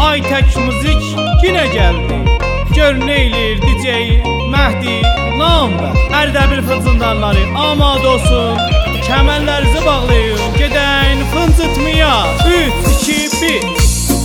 Aytək müzik yine geldi. Gör neyləyir DJ Mehdi Namda. Ərdəbil fıncındanları amad olsun. Kəmərlərinizi bağlayın, gedəyin fıncıtmaya. 3, 2, 1.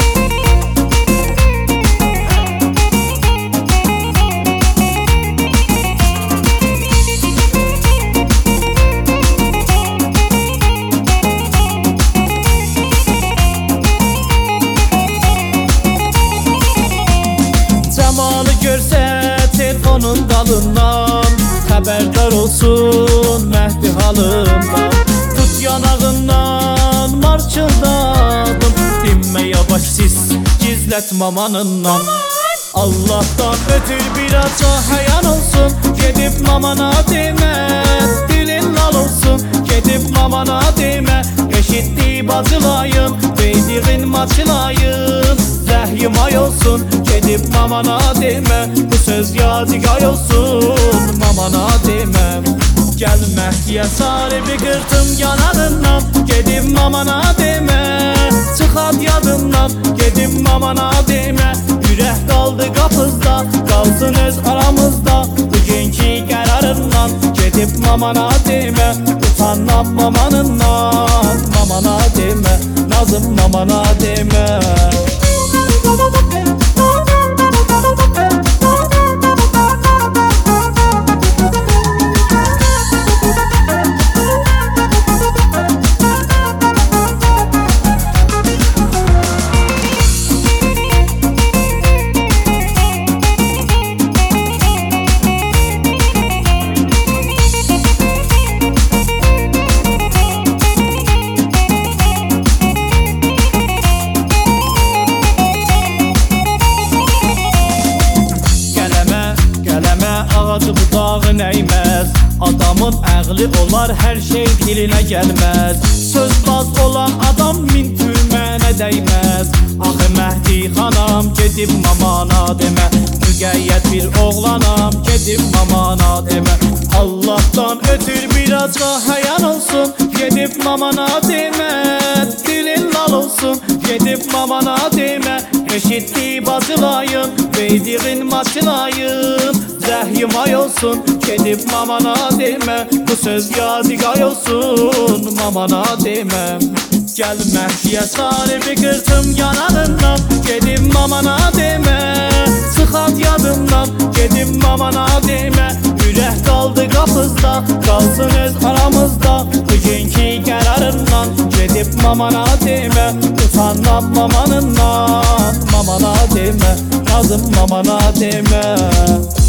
Cəmalı görsə telefonun dalından, xəbərdar olsun Mehdi halından. Tut yanağından marçıldadım, dinmə yavaş siz gizlət mamanından. Allah'tan ötür biraz hayan olsun, gedib mamana demə, dilin lal olsun. Gedib mamana demə, eşitdi bacılayın, beydiğin maçılayın. Zəhyimay olsun, gedib mamana demə, bu söz yadigar olsun, mamana demə. Gəl Mehdiyə sarı bir qırtım yanağından, gedib mamana demə, çıxad yadından, gedib mamana demə. Ürək qaldı qapızda, qalsın öz aramızda, bugünkü qərarından, gedib mamana demə, utanmam mamanından, mamana demə, nazım mamana demə. Ağacı budağı neyməz, adamın əqli olar, hər şey dilinə gəlməz. Sözbaz olan adam min türmənə dəyməz. Axı Mehdi xanam, gedib mamana demə, müqəyyət bir oğlanam, gedib mamana demə. Allah'tan ötür biraz hayan olsun, gedib mamana demə, dilin lal olsun. Gedib mamana demə, eşitdi bacılayın, beydiğin maçılayın. Zəhyimay olsun, gedib mamana demə, bu söz yadigar olsun, mamana demə. Gəl Mehdiyə sarı bir qırtım yanağından, gedib mamana demə, çıxad yadından, gedib mamana demə. Ürək qaldı qapızda, qalsın öz aramızda, bugünkü qərarından, gedib mamana demə, utanmam mamanından, mamana demə, nazım mamana demə.